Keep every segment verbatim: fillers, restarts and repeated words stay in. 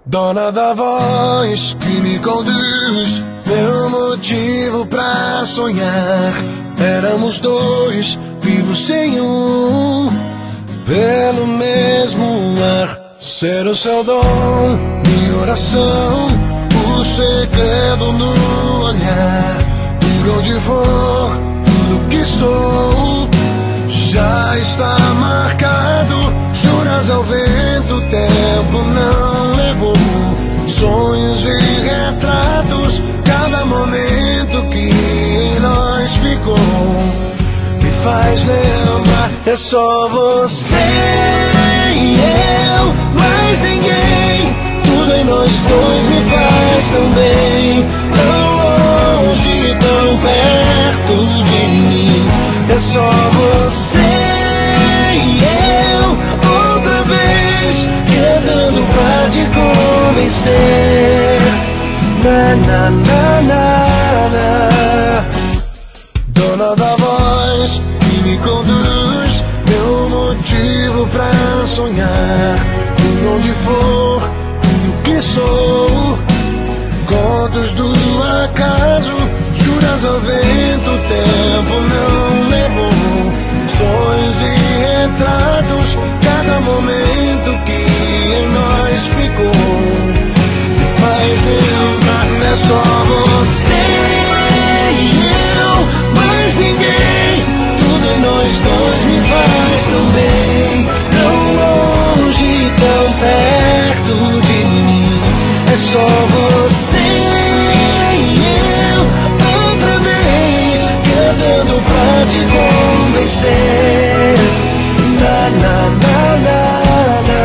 Dona da voz que me conduz, meu motivo pra sonhar. Éramos dois, vivos sem um, pelo mesmo ar. Ser o seu dom, minha oração, o segredo no olhar. Por onde for, tudo que sou já está marcado. Juras ao vento, o tempo não levou. Sonhos e retratos, cada momento que em nós ficou me faz lembrar. É só você e eu, mais ninguém. Tudo em nós dois me faz tão bem. Tão longe, tão perto de mim. É só você e eu, outra vez, querendo pra te convencer. Na, na, na, na, na. Dona da voz que me conduz, meu motivo pra sonhar. Por onde for, tudo que sou, contos do acaso, juras ao vento, o tempo não levou. Sonhos e retratos, cada momento que em nós ficou me faz lembrar. É só você e eu, mais ninguém. Tudo em nós dois me faz tão bem. Tão longe, tão perto de mim. É só você e eu, outra vez, cantando pra te convencer. Na, na, na, na, na,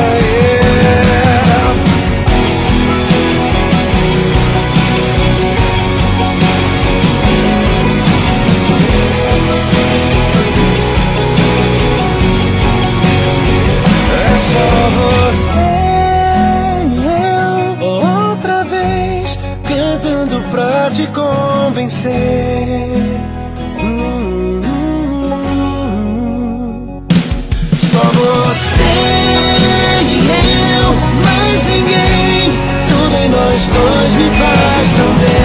yeah. É só você e eu, outra vez, cantando pra te convencer. Hum, hum, hum. Só você e eu, mais ninguém. Tudo em nós dois me faz tão bem.